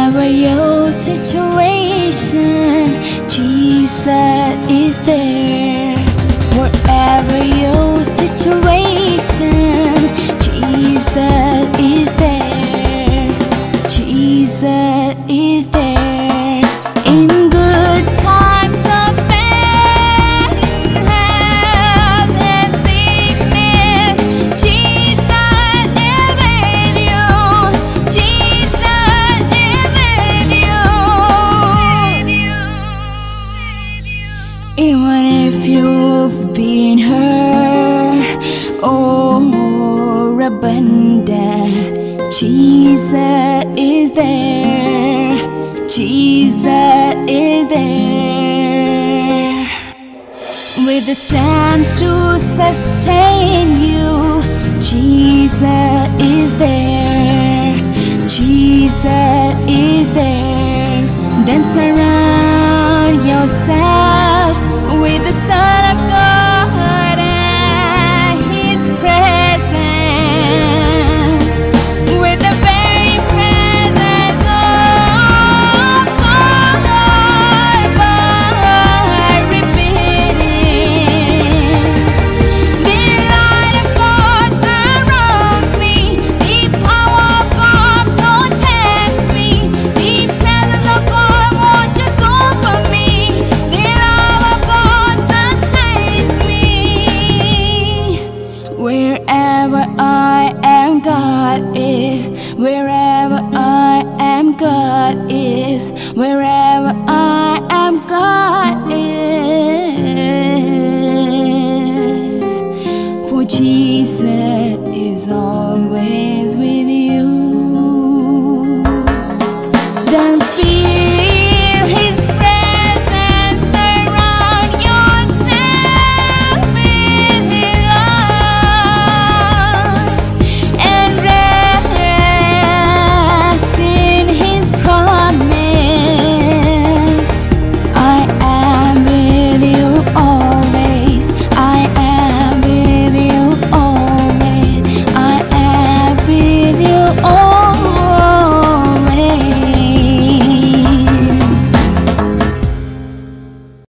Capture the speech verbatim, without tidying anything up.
Wherever your situation, Jesus is there. Wherever your situation, Jesus is there. Jesus is there. In good times of pain, health and sickness, Jesus is with you. Jesus is with you. Even if you've been hurt or abandoned, Jesus is there. Jesus is there. With the strength to sustain you, Jesus is there. Jesus is there. Then surround yourself with the Son of God and His presence, with the very presence of God, by repeating, the light of God surrounds me, the power of God protects me, the presence of God watches over me, the love of God sustains me. Wherever I am, God is. Wherever I am, God is. Wherever